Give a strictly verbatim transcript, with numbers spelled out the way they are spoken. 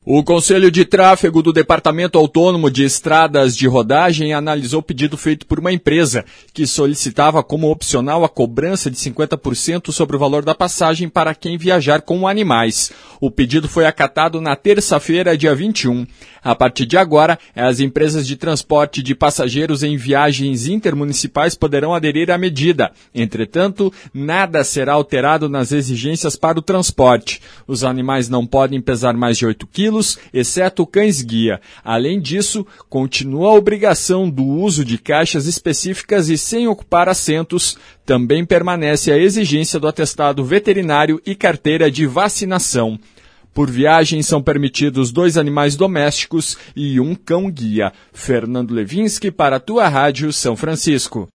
O Conselho de Tráfego do Departamento Autônomo de Estradas de Rodagem analisou o pedido feito por uma empresa que solicitava como opcional a cobrança de cinquenta por cento sobre o valor da passagem para quem viajar com animais. O pedido foi acatado na terça-feira, dia vinte e um. A partir de agora, as empresas de transporte de passageiros em viagens intermunicipais poderão aderir à medida. Entretanto, nada será alterado nas exigências para o transporte. Os animais não podem pesar mais de oito quilos, exceto cães-guia. Além disso, continua a obrigação do uso de caixas específicas e sem ocupar assentos. Também permanece a exigência do atestado veterinário e carteira de vacinação. Por viagem são permitidos dois animais domésticos e um cão-guia. Fernando Levinsky para a Tua Rádio São Francisco.